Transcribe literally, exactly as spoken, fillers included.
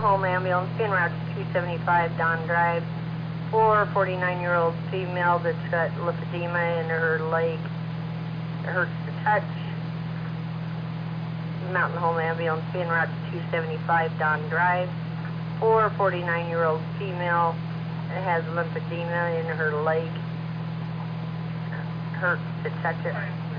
Home ambulance, being route to two seventy-five Don Drive. For forty-nine-year-old female that's got lymphedema in her leg. It hurts to touch. Mountain Home ambulance, being route to two seventy-five Don Drive. For forty-nine-year-old female that has lymphedema in her leg. Hurts to touch it.